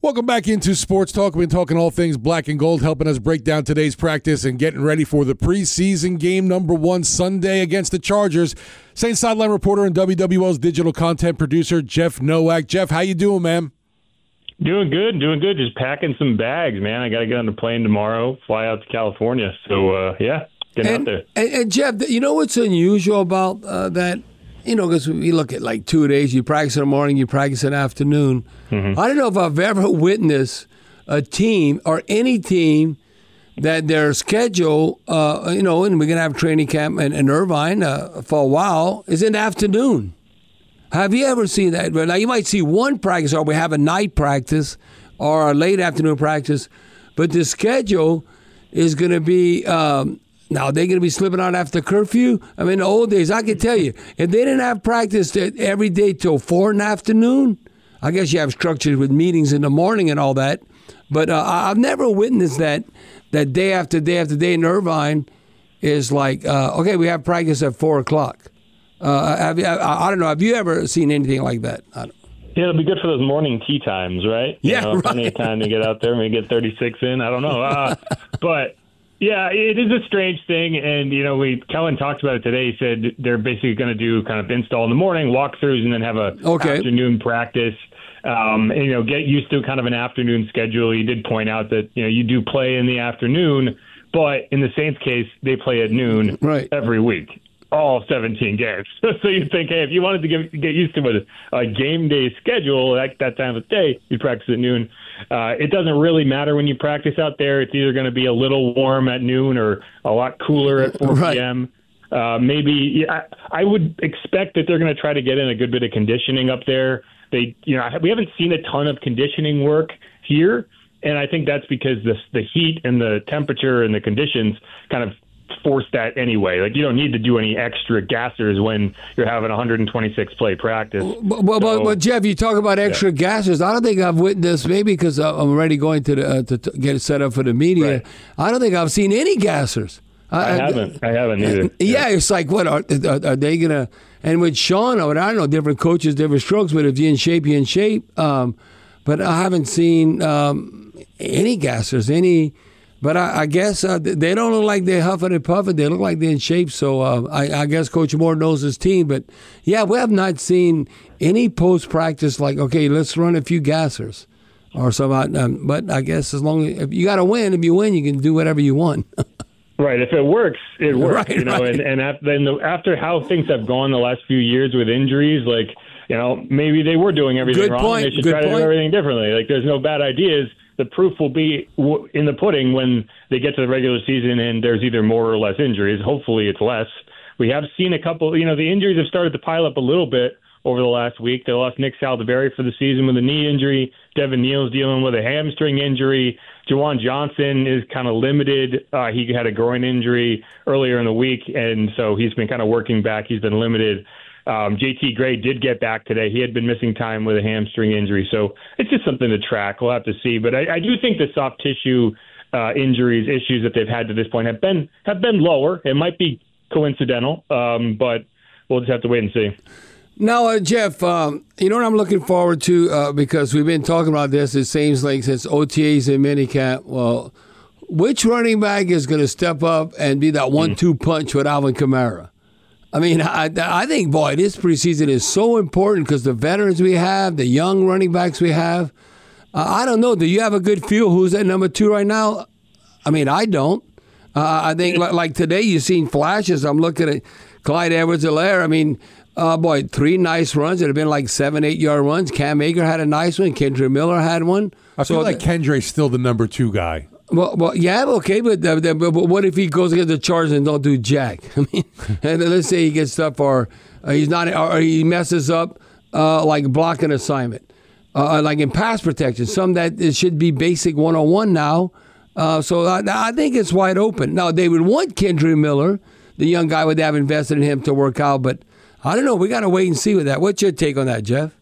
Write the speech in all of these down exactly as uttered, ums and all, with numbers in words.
Welcome back into Sports Talk. We've been talking all things black and gold, helping us break down today's practice and getting ready for the preseason game number one Sunday against the Chargers. Saints sideline reporter and W W L's digital content producer, Jeff Nowak. Jeff, how you doing, man? Doing good, doing good. Just packing some bags, man. I got to get on the plane tomorrow, fly out to California. So, uh, yeah, getting and, out there. And, and, Jeff, you know what's unusual about uh, that? You know, because we look at like two days, you practice in the morning, you practice in the afternoon. Mm-hmm. I don't know if I've ever witnessed a team or any team that their schedule, uh, you know, and we're going to have training camp in, in Irvine uh, for a while, is in the afternoon. Have you ever seen that? Now, you might see one practice or we have a night practice or a late afternoon practice, but the schedule is going to be um, – now, they're going to be slipping out after curfew? I mean, in the old days, I can tell you, if they didn't have practice every day till four in the afternoon, I guess you have structures with meetings in the morning and all that. But uh, I've never witnessed that, that day after day after day in Irvine is like, uh, okay, we have practice at four o'clock. Uh, have you, I, I don't know. Have you ever seen anything like that? I don't. Yeah, it'll be good for those morning tea times, right? Yeah, you know, right. Plenty of time to get out there, maybe get thirty-six in. I don't know. Uh, but... Yeah, it is a strange thing, and you know, we Kellen talked about it today. He said they're basically going to do kind of install in the morning, walkthroughs, and then have a okay. afternoon practice. Um, and, you know, get used to kind of an afternoon schedule. He did point out that you know you do play in the afternoon, but in the Saints' case, they play at noon right. every week, all seventeen games. So you think, hey, if you wanted to get get used to a, a game day schedule at that time of day, you practice at noon. Uh, it doesn't really matter when you practice out there. It's either going to be a little warm at noon or a lot cooler at four p.m. Right. Uh, maybe I, I would expect that they're going to try to get in a good bit of conditioning up there. They, you know, we haven't seen a ton of conditioning work here, and I think that's because the the heat and the temperature and the conditions kind of force that anyway. Like, you don't need to do any extra gassers when you're having a one hundred twenty-six play practice. But, but, so, but Jeff, you talk about extra yeah. gassers. I don't think I've witnessed, maybe because I'm already going to, the, uh, to, to get it set up for the media. Right. I don't think I've seen any gassers. I, I haven't. I haven't either. Yeah, yeah. It's like, what, are, are, are they going to, and with Sean, I don't know, different coaches, different strokes, but if you're in shape, you're in shape. Um, but I haven't seen um, any gassers, any... But I, I guess uh, they don't look like they're huffing and puffing. They look like they're in shape. So uh, I, I guess Coach Moore knows his team. But, yeah, we have not seen any post-practice like, okay, let's run a few gassers or something. Um, but I guess as long as if you got to win, if you win, you can do whatever you want. Right. If it works, it works. Right, you know, right. and, and after, then the, after how things have gone the last few years with injuries, like, you know, maybe they were doing everything Good wrong. Point. They should Good try point. to do everything differently. Like, there's no bad ideas. The proof will be in the pudding when they get to the regular season and there's either more or less injuries. Hopefully it's less. We have seen a couple, you know, the injuries have started to pile up a little bit over the last week. They lost Nick Saldivari for the season with a knee injury. Devin Neal's dealing with a hamstring injury. Jawan Johnson is kind of limited. Uh, he had a groin injury earlier in the week, and so he's been kind of working back. He's been limited. Um, J T Gray did get back today. He had been missing time with a hamstring injury, so it's just something to track. We'll have to see. But I, I do think the soft tissue uh, injuries, issues that they've had to this point have been have been lower. It might be coincidental, um, but we'll just have to wait and see. Now, uh, Jeff, um, you know what I'm looking forward to uh, because we've been talking about this, it seems like, since O T As and minicamp. Well, which running back is going to step up and be that one two mm-hmm. punch with Alvin Kamara? I mean, I, I think, boy, this preseason is so important because the veterans we have, the young running backs we have. Uh, I don't know. Do you have a good feel who's at number two right now? I mean, I don't. Uh, I think, like, like today, you've seen flashes. I'm looking at Clyde Edwards-Helaire. I mean, uh, boy, three nice runs. It have been like seven, eight-yard runs. Cam Akers had a nice one. Kendre Miller had one. I feel so, like Kendre's still the number two guy. Well, well, yeah, okay, but, uh, but but what if he goes against the Chargers and don't do jack? I mean, and let's say he gets stuff, or uh, he's not, or he messes up, uh, like blocking assignment, uh, like in pass protection. Some that it should be basic one on one now. Uh, so I, I think it's wide open. Now they would want Kendre Miller, the young guy, would have invested in him to work out, but I don't know. We got to wait and see with that. What's your take on that, Jeff?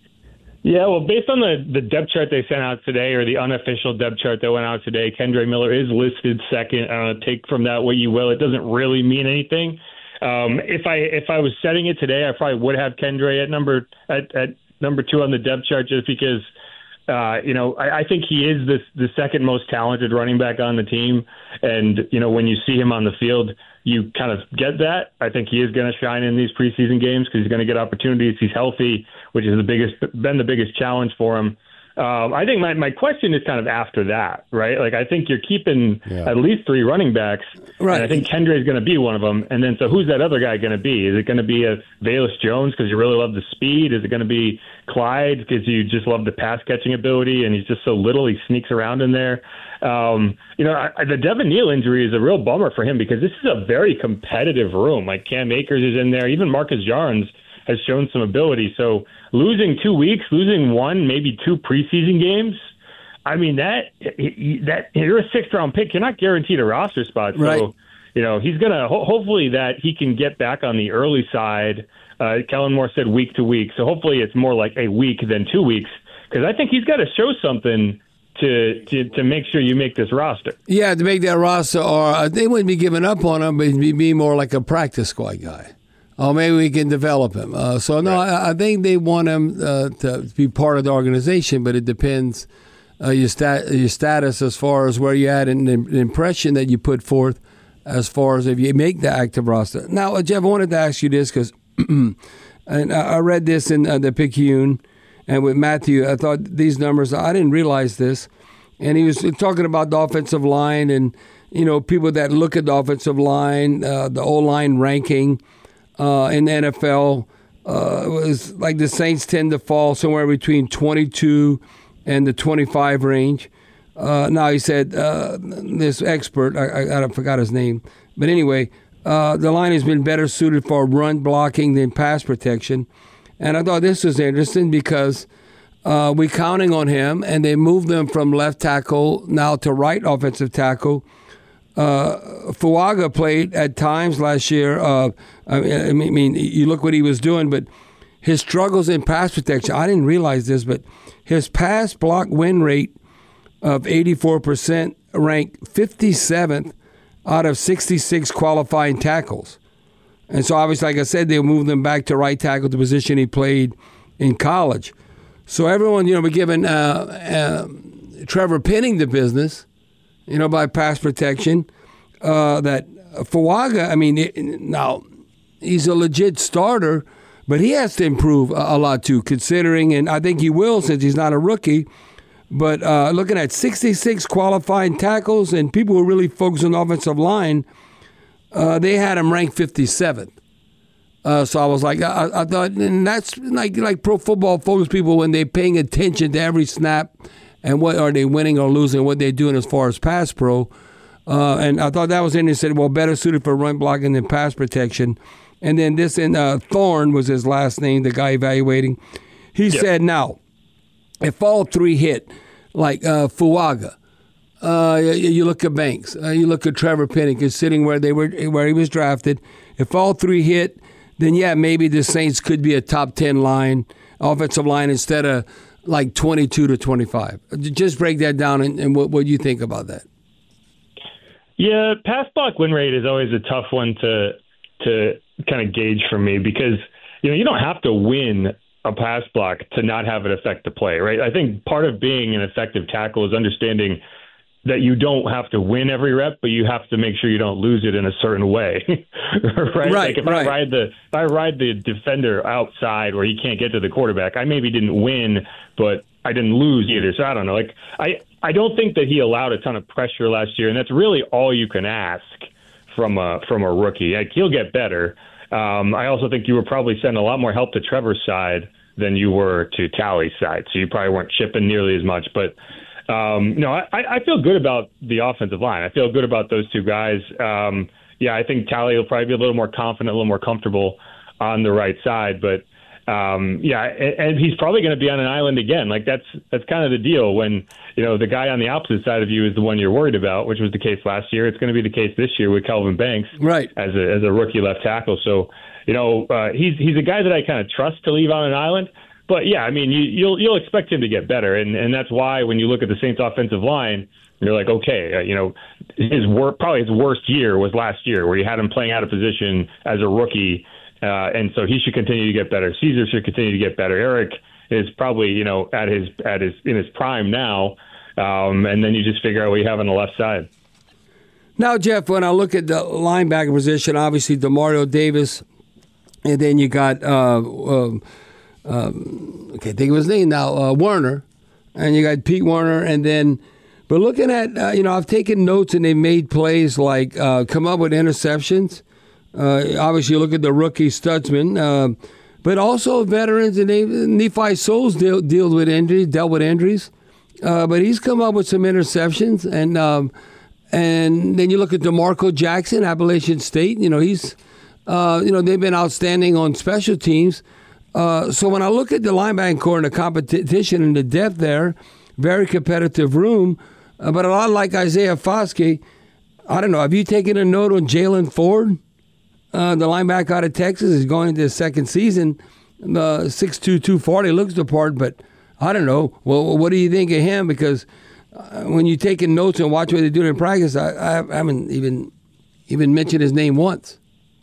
Yeah, well, based on the, the depth chart they sent out today, or the unofficial depth chart that went out today, Kendre Miller is listed second. I don't know, take from that what you will. It doesn't really mean anything. Um, if I if I was setting it today, I probably would have Kendre at number at, at number two on the depth chart, just because Uh, you know, I, I think he is the, the second most talented running back on the team. And, you know, when you see him on the field, you kind of get that. I think he is going to shine in these preseason games because he's going to get opportunities. He's healthy, which is the biggest, been the biggest challenge for him. Um, I think my, my question is kind of after that, right? Like, I think you're keeping yeah. at least three running backs, right? And I think Kendre is going to be one of them. And then, so who's that other guy going to be? Is it going to be a Velus Jones because you really love the speed? Is it going to be Clyde because you just love the pass catching ability and he's just so little, he sneaks around in there? Um, you know, I, the Devin Neal injury is a real bummer for him because this is a very competitive room. Like, Cam Akers is in there, even Marcus Jarnes has shown some ability. So losing two weeks, losing one, maybe two preseason games, I mean, that that you're a sixth round pick. You're not guaranteed a roster spot. So, right. you know, he's going to ho- hopefully that he can get back on the early side. Uh, Kellen Moore said week to week. So hopefully it's more like a week than two weeks because I think he's got to show something to, to to make sure you make this roster. Yeah, to make that roster, or uh, they wouldn't be giving up on him, but he'd be more like a practice squad guy. Oh, maybe we can develop him. Uh, so, no, right. I, I think they want him uh, to be part of the organization, but it depends uh, your, stat, your status as far as where you're at and the impression that you put forth as far as if you make the active roster. Now, uh, Jeff, I wanted to ask you this because and I read this in uh, the Picayune and with Matthew. I thought these numbers, I didn't realize this. And he was talking about the offensive line and, you know, people that look at the offensive line, uh, the O-line ranking. Uh, in the N F L, uh, it was like the Saints tend to fall somewhere between twenty-two and the twenty-five range. Uh, now, he said, uh, this expert, I, I, I forgot his name, but anyway, uh, the line has been better suited for run blocking than pass protection. And I thought this was interesting because uh, we're counting on him, and they moved him from left tackle now to right offensive tackle. Uh, Fuaga played at times last year. Uh, I mean, you look what he was doing, but his struggles in pass protection, I didn't realize this, but his pass block win rate of eighty-four percent ranked fifty-seventh out of sixty-six qualifying tackles. And so obviously, like I said, they'll move them back to right tackle, the position he played in college. So everyone, you know, we're giving uh, uh, Trevor Penning the business, you know, by pass protection, uh, that Fuaga, I mean, it, now, he's a legit starter, but he has to improve a, a lot, too, considering, and I think he will since he's not a rookie, but uh, looking at sixty-six qualifying tackles and people who really focus on the offensive line, uh, they had him ranked fifty-seventh. Uh, so I was like, I, I thought, and that's like like Pro Football Focus people when they're paying attention to every snap and what are they winning or losing, what they're doing as far as pass pro. Uh, and I thought that was interesting. Well, better suited for run blocking than pass protection. And then this, in uh, Thorne was his last name, the guy evaluating. He yep. said, now, if all three hit, like uh, Fuaga, uh, you, you look at Banks, uh, you look at Trevor Penning, is sitting where they were, where he was drafted. If all three hit, then yeah, maybe the Saints could be a top ten line, offensive line instead of like twenty-two to twenty-five. Just break that down and, and what, what you think about that. Yeah, pass block win rate is always a tough one to to kind of gauge for me because, you know, you don't have to win a pass block to not have it affect the play, right? I think part of being an effective tackle is understanding that you don't have to win every rep, but you have to make sure you don't lose it in a certain way, right? Right, like if right. I ride the if I ride the defender outside where he can't get to the quarterback, I maybe didn't win, but I didn't lose either. So I don't know. Like I, I don't think that he allowed a ton of pressure last year, and that's really all you can ask from a from a rookie. Like he'll get better. Um, I also think you were probably sending a lot more help to Trevor's side than you were to Tally's side, so you probably weren't chipping nearly as much, but. Um, no, I, I feel good about the offensive line. I feel good about those two guys. Um, yeah, I think Tally will probably be a little more confident, a little more comfortable on the right side. But um, yeah, and, and he's probably going to be on an island again. Like that's that's kind of the deal when you know the guy on the opposite side of you is the one you're worried about, which was the case last year. It's going to be the case this year with Kelvin Banks, right, as a as a rookie left tackle. So you know uh, he's he's a guy that I kind of trust to leave on an island. But, yeah, I mean, you, you'll you'll expect him to get better, and, and that's why when you look at the Saints' offensive line, you're like, okay, uh, you know, his wor- probably his worst year was last year where you had him playing out of position as a rookie, uh, and so he should continue to get better. Caesar should continue to get better. Eric is probably, you know, at his at his in his prime now, um, and then you just figure out what you have on the left side. Now, Jeff, when I look at the linebacker position, obviously DeMario Davis, and then you got uh, um, um, I can't think of his name now, uh, Werner, and you got Pete Werner, and then. But looking at, uh, you know, I've taken notes and they've made plays like uh, come up with interceptions. Uh, obviously, you look at the rookie Stutzman, uh, but also veterans and they, Nephi Souls deal, deals with injuries, dealt with injuries. Uh, but he's come up with some interceptions, and um, and then you look at DeMarco Jackson, Appalachian State. You know, he's, uh, you know, they've been outstanding on special teams. Uh, so when I look at the linebacking core and the competition and the depth there, very competitive room. Uh, but a lot like Isaiah Foskey, I don't know, have you taken a note on Jalen Ford? Uh, the linebacker out of Texas is going into his second season. Uh, six two, two forty looks the part, but I don't know. Well, what do you think of him? Because uh, when you're taking notes and watch what they do in practice, I, I haven't even even mentioned his name once.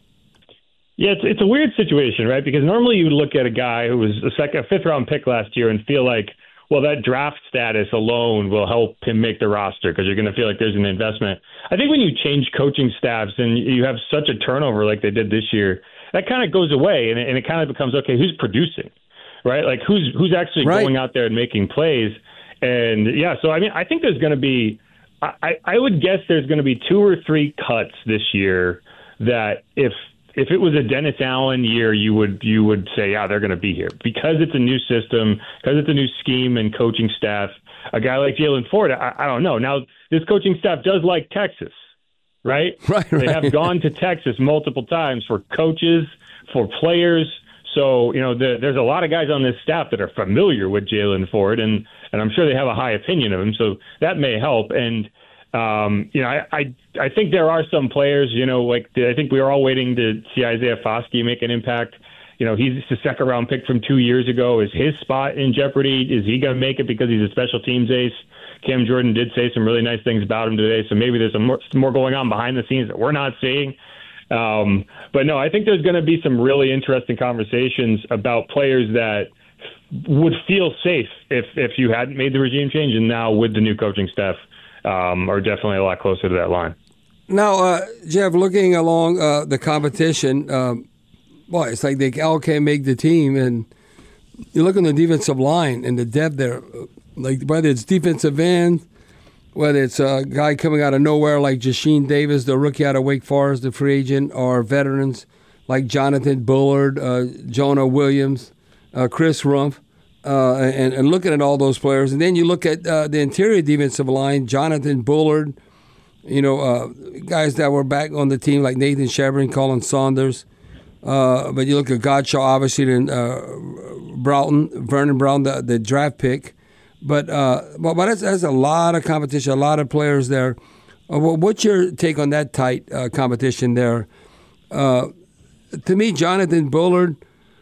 Yeah, it's it's a weird situation, right? Because normally you would look at a guy who was a second, a fifth round pick last year and feel like, well, that draft status alone will help him make the roster because you're going to feel like there's an investment. I think when you change coaching staffs and you have such a turnover like they did this year, that kind of goes away and it, and it kind of becomes, okay, who's producing, right? Like who's who's actually right. going out there and making plays. And, yeah, so, I mean, I think there's going to be I, – I would guess there's going to be two or three cuts this year that if – If it was a Dennis Allen year, you would you would say, yeah, they're going to be here. Because it's a new system, because it's a new scheme and coaching staff, a guy like Jalen Ford, I, I don't know. Now, this coaching staff does like Texas, right? Right, right. They have gone to Texas multiple times for coaches, for players. So, you know, the, there's a lot of guys on this staff that are familiar with Jalen Ford, and, and I'm sure they have a high opinion of him. So that may help. And Um, you know, I, I I think there are some players, you know, like I think we were all waiting to see Isaiah Foskey make an impact. You know, he's a second round pick from two years ago. Is his spot in jeopardy? Is he going to make it because he's a special teams ace? Cam Jordan did say some really nice things about him today, so maybe there's some more, some more going on behind the scenes that we're not seeing. Um, but no, I think there's going to be some really interesting conversations about players that would feel safe if if you hadn't made the regime change, and now with the new coaching staff. Um, are definitely a lot closer to that line. Now, uh, Jeff, looking along uh, the competition, um, boy, it's like they all can't make the team. And you look on the defensive line and the depth there, like whether it's defensive end, whether it's a guy coming out of nowhere like Jasheen Davis, the rookie out of Wake Forest, the free agent, or veterans like Jonathan Bullard, uh, Jonah Williams, uh, Chris Rumph. Uh, and, and looking at all those players. And then you look at uh, the interior defensive line, Jonathan Bullard, you know, uh, guys that were back on the team like Nathan Shevrin, Colin Saunders. Uh, but you look at Godshaw, obviously, and uh, Broughton, Vernon Brown, the, the draft pick. But uh, but, but that's, that's a lot of competition, a lot of players there. Uh, what's your take on that tight uh, competition there? Uh, to me, Jonathan Bullard,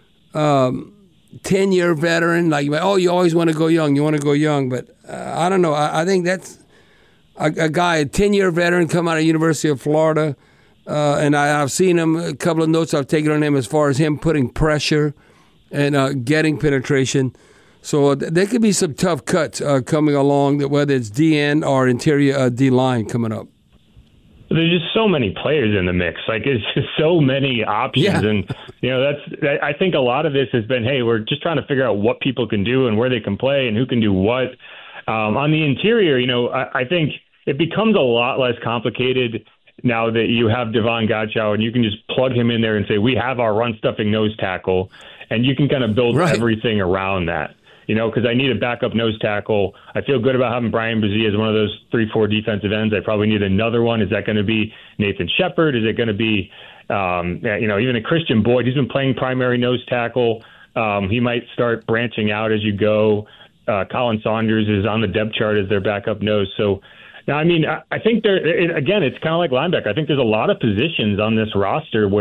um, ten-year veteran, like, oh, you always want to go young, you want to go young, but uh, I don't know. I, I think that's a, a guy, a ten-year veteran, come out of University of Florida, uh, and I, I've seen him, a couple of notes I've taken on him as far as him putting pressure and uh, getting penetration. So uh, there could be some tough cuts uh, coming along, that whether it's D N or interior uh, D-line coming up. There's just so many players in the mix. Like, it's just so many options. Yeah. And, you know, that's, I think a lot of this has been, hey, we're just trying to figure out what people can do and where they can play and who can do what. Um, on the interior, you know, I, I think it becomes a lot less complicated now that you have Devon Godshaw and you can just plug him in there and say, we have our run-stuffing nose tackle, and you can kind of build right. everything around that. You know, because I need a backup nose tackle. I feel good about having Brian Brzee as one of those three, four defensive ends. I probably need another one. Is that going to be Nathan Shepard? Is it going to be, um, you know, even a Christian Boyd? He's been playing primary nose tackle. Um, he might start branching out as you go. Uh, Colin Saunders is on the depth chart as their backup nose. So, now, I mean, I, I think there, it, again, it's kind of like linebacker. I think there's a lot of positions on this roster where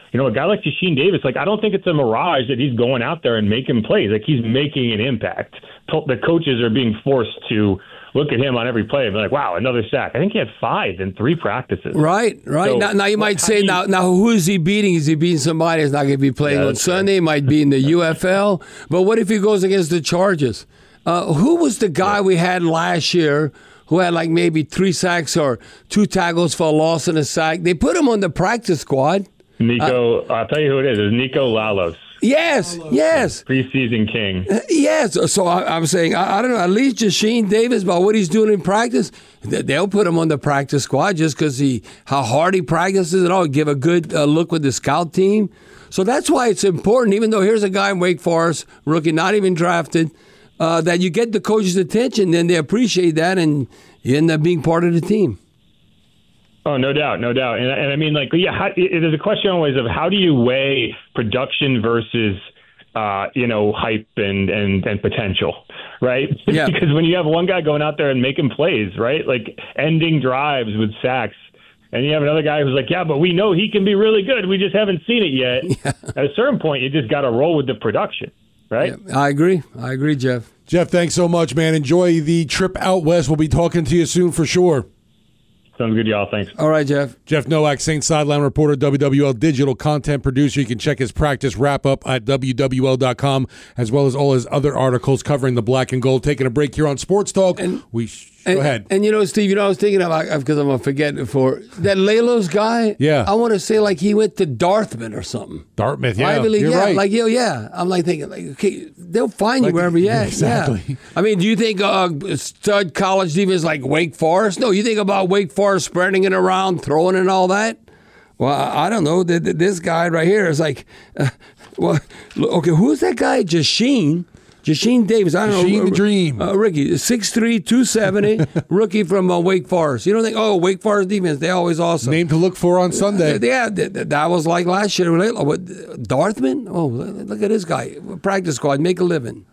you know, a guy like Jasheem Davis, like, I don't think it's a mirage that he's going out there and making plays. Like, he's making an impact. The coaches are being forced to look at him on every play and be like, wow, another sack. I think he had five in three practices. Right, right. So, now, now you might say, you, now, now who is he beating? Is he beating somebody that's not going to be playing yeah, on Sunday? He might be in the U F L. But what if he goes against the Chargers? Uh, who was the guy yeah. we had last year who had like maybe three sacks or two tackles for a loss and a sack? They put him on the practice squad. Nico, uh, I'll tell you who it is. It's Nico Lalos. Yes, yes. Preseason king. Yes. So I, I'm saying, I, I don't know, at least Jasheem Davis, about what he's doing in practice, they'll put him on the practice squad just because he how hard he practices and all, give a good uh, look with the scout team. So that's why it's important, even though here's a guy in Wake Forest, rookie, not even drafted, uh, that you get the coach's attention, then they appreciate that, and you end up being part of the team. Oh, no doubt, no doubt. And, and I mean, like, yeah, how, it, there's a question always of how do you weigh production versus, uh, you know, hype and, and, and potential, right? Yeah. Because when you have one guy going out there and making plays, right, like ending drives with sacks, and you have another guy who's like, yeah, but we know he can be really good. We just haven't seen it yet. Yeah. At a certain point, you just got to roll with the production, right? Yeah, I agree. I agree, Jeff. Jeff, thanks so much, man. Enjoy the trip out west. We'll be talking to you soon for sure. Sounds good, y'all. Thanks. All right, Jeff. Jeff Nowak, Saints sideline reporter, W W L digital content producer. You can check his practice wrap-up at W W L dot com, as well as all his other articles covering the black and gold. Taking a break here on Sports Talk. And, we sh- and, Go ahead. And, you know, Steve, you know, I was thinking about, because I'm going to forget before, that Lalos guy, yeah. I want to say like he went to Dartmouth or something. Dartmouth, yeah. Ivy League, You're yeah. right. Like, yo, yeah. I'm like thinking, like, okay, they'll find like, you wherever you're at. Exactly. Yeah. I mean, do you think uh, stud college defense like Wake Forest? No, you think about Wake Forest spreading it around, throwing and all that? Well, I don't know. This guy right here is like, uh, well, okay, who's that guy? Jasheem. Jasheem Davis. I don't Jasheem know. the Dream. Uh, Ricky, six three, two seventy, rookie from uh, Wake Forest. You don't think, oh, Wake Forest defense, they're always awesome. Name to look for on Sunday. Uh, yeah, that, that was like last year. What, Dartmouth? Oh, look at this guy. Practice squad, make a living.